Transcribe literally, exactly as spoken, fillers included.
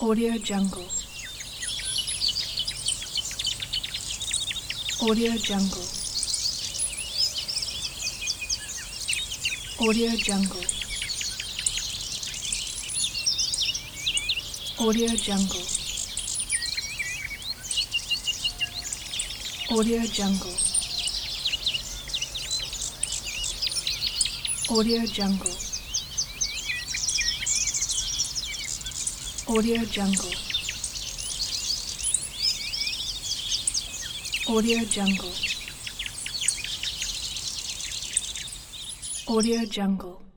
Audio Jungle. Audio Jungle. Audio Jungle. Audio Jungle. Audio Jungle. Audio Jungle. Audio Jungle. Audio Jungle. Audio Jungle.